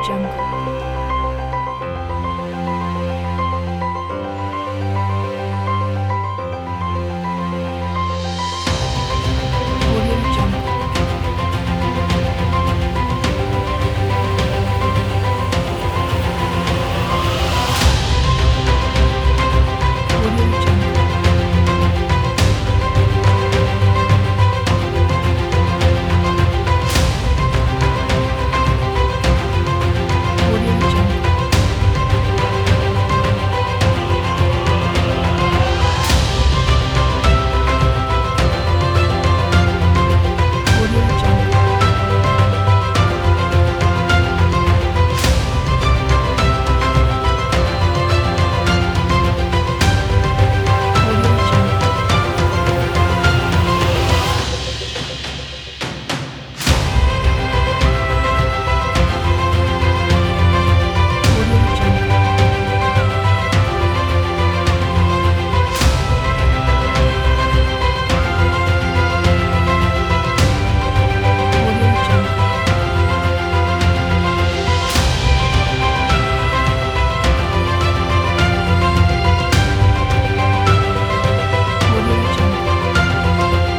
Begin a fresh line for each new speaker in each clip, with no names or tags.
Jungle. Audio Jungle. Audio Jungle. Audio Jungle. Audio Jungle. Audio Jungle. Audio Jungle. Audio Jungle. Audio Jungle.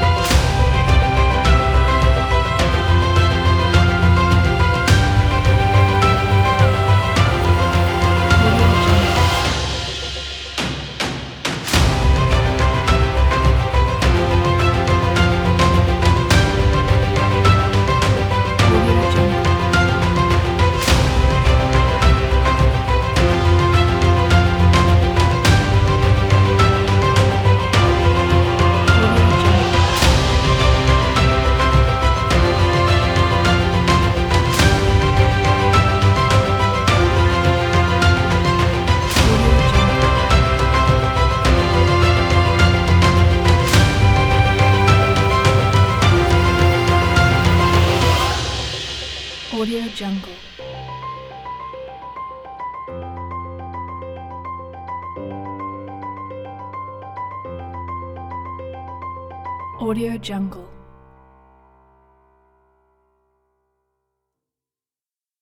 Audio Jungle. Audio Jungle. Audio Jungle. Audio Jungle. Audio Jungle. Audio Jungle.